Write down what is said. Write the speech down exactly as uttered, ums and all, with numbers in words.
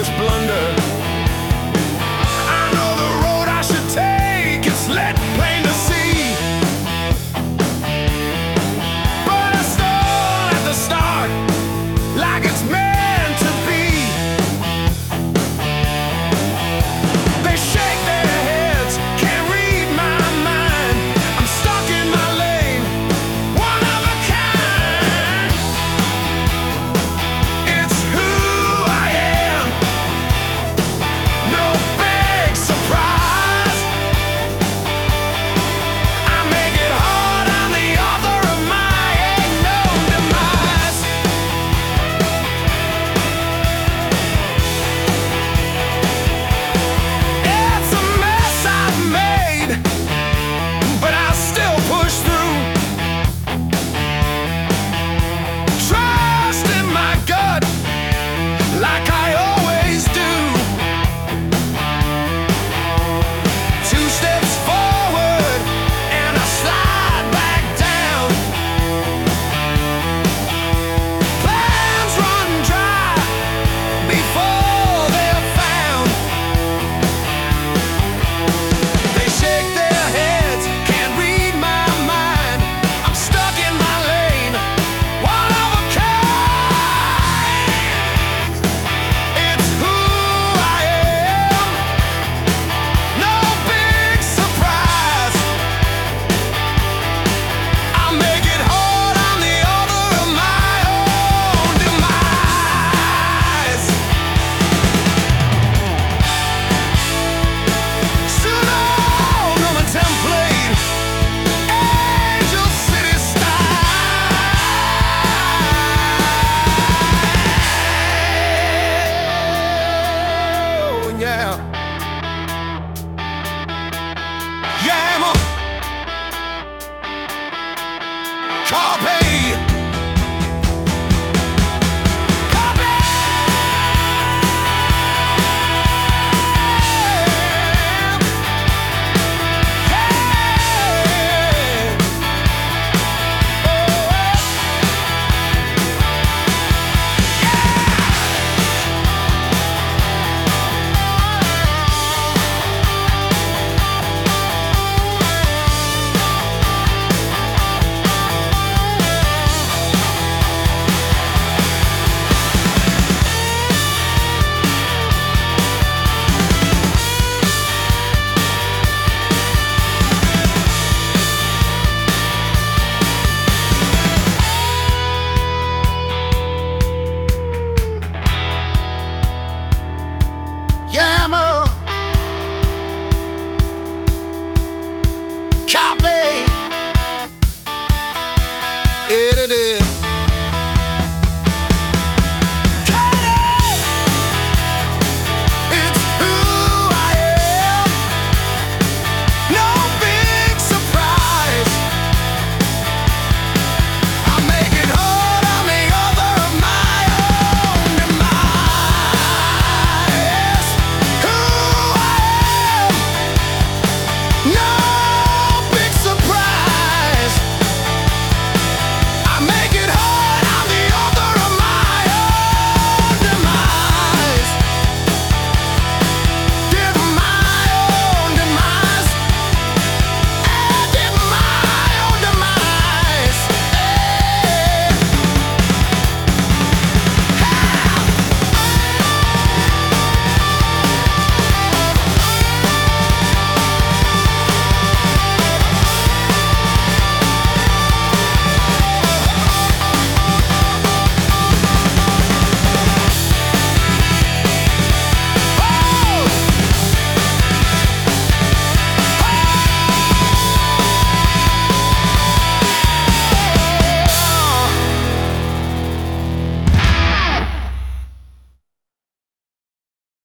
foolish blunder. I know the road I should take, it's lit plain to see. But I stole at the start, like it's meant to be. They shake their heads, can't read my mind. I'm stuck in my lane, one of a kind. It's who I am, no big surprise. I make it hard on the author of my ain't no demise. It's a mess I've made, but I still push through. Trust in my gut, like I always do. Two steps forward and I slide back down. Plans run dry before they're found. They shake their heads, can't read my mind. I'm stuck in my lane, one of a kind. It's who I am, no big surprise. I make it hard on the author of my own demise. Soon all on a template, Angel City style. Yeah. Yeah, I'm a Carpe. Carpe. Yeah, I'm a